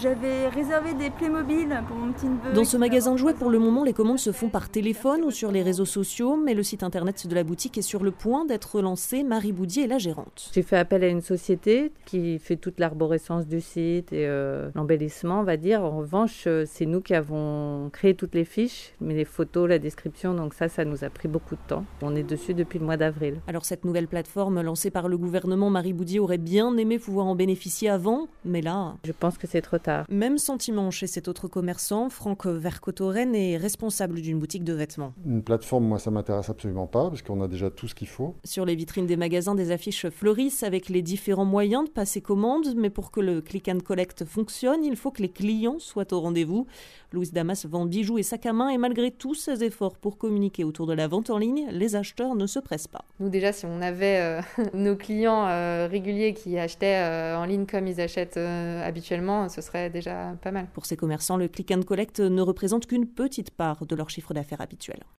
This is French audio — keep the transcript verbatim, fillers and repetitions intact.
J'avais réservé des Playmobil pour mon petit neveu. Dans ce magasin de jouets, pour le moment, les commandes se font par téléphone ou sur les réseaux sociaux, mais le site internet de la boutique est sur le point d'être lancé. Marie Boudier est la gérante. J'ai fait appel à une société qui fait toute l'arborescence du site et euh, l'embellissement, on va dire. En revanche, euh, c'est nous qui avons créé toutes les fiches, mais les photos, la description, donc ça, ça nous a pris beaucoup de temps. On est dessus depuis le mois d'avril. Alors cette nouvelle plateforme lancée par le gouvernement, Marie Boudier aurait bien aimé pouvoir en bénéficier avant, mais là... Je pense que c'est trop tard. Même sentiment chez cet autre commerçant. Franck Vercotoren est responsable d'une boutique de vêtements. Une plateforme, moi, ça m'intéresse absolument pas, parce qu'on a déjà tout ce qu'il faut. Sur les vitrines des magasins, des affiches fleurissent avec les différents moyens de passer commande, mais pour que le click and collect fonctionne, il faut que les clients soient au rendez-vous. Louise Damas vend bijoux et sacs à main, et malgré tous ses efforts pour communiquer autour de la vente en ligne, les acheteurs ne se pressent pas. Nous déjà, si on avait euh, nos clients euh, réguliers qui achetaient euh, en ligne comme ils achètent euh, habituellement, ce serait déjà pas mal. Pour ces commerçants, le click and collect ne représente qu'une petite part de leur chiffre d'affaires habituel.